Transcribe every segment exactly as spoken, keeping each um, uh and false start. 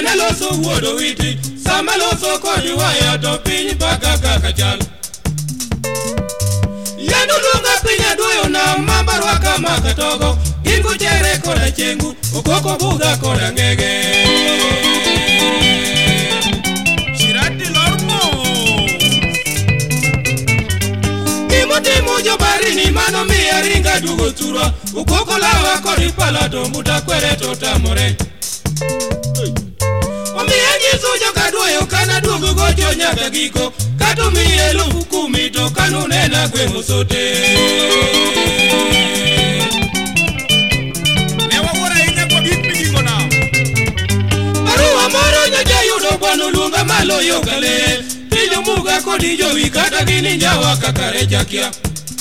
Nena loso wuodo witi sama loso kodi waya to piny baka kaka chal Yanu lunga pinya duyo na mamba rwaka makatogo Gingu chere koda chengu Ukoko buga koda ngege Shirati lormo Timu timu jobarini mano miya ringa dugo turwa Ukoko lawa kodi palato muta kwere totamore Omiya nyisu joka duyo kana dugo gocho nyaka giko Kato miye lufu kumi to kanu nena kwe musote Newa wora ina kwa gitmi giko na Barua moro nyoja yudo kwanu lunga malo yokale Tijo muga kodi jowi kata gini njawa kakare chakia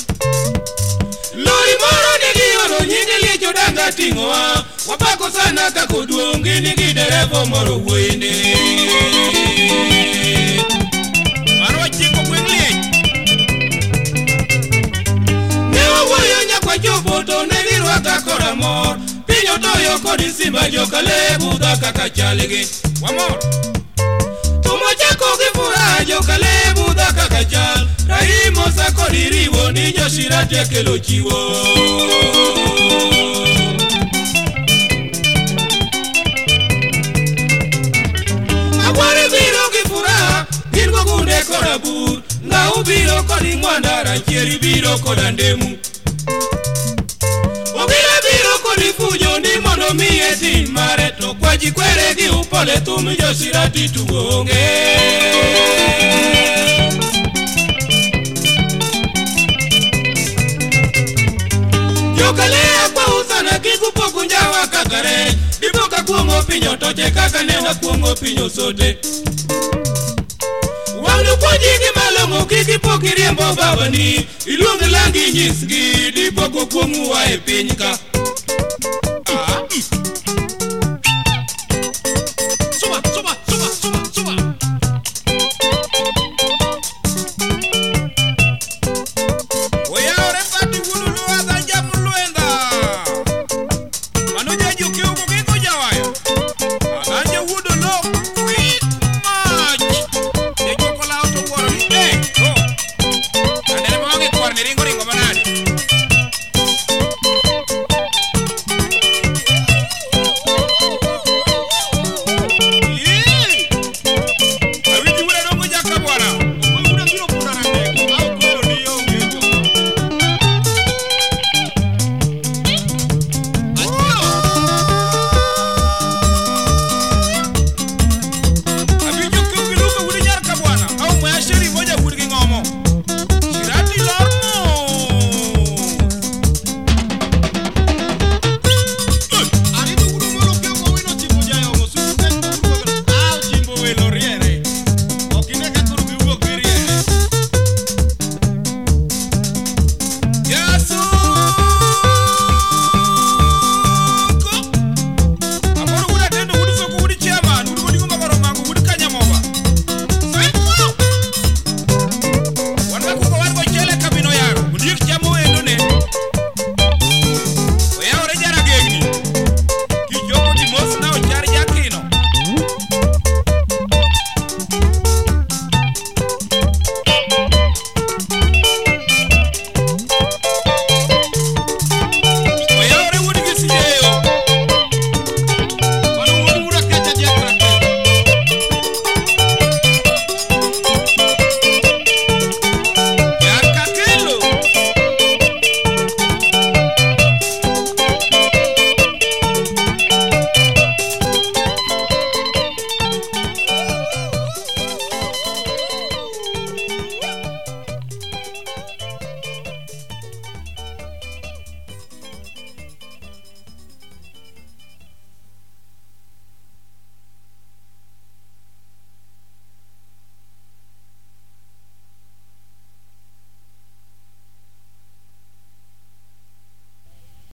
Lori moro nigiyoro nyingi licho danga tingoa Wapako sana kako duongi nigi dereva moro uwende Marwa chiko kwengli Newa woyo nyakwa chopo to negirwa kakora mor Pinyo toyo kodi simba joka lebu da kakachaligi Wamor Tumo chako kifura joka lebu da kakachal Rahimo sa kodi rivo ni joshirate kelo chiwo Akware biro kifura Girgo gunde koda bur Nga ubiro kodi mwanda ranchieri biro koda ndemu Obira biro kodi fujo ni mono miye tin mare To kwa jikwere gi upole tumi joshirati tugonge Jokalea kwa usana kikupo kunjawa kakare Dipoka kuongo pinyo toche kaka nena kuongo pinyo sote Wangu kwa jiki malongo kikipo kiriembo babani Ilungi langi nyisgi dipoko kuongu wa epinyika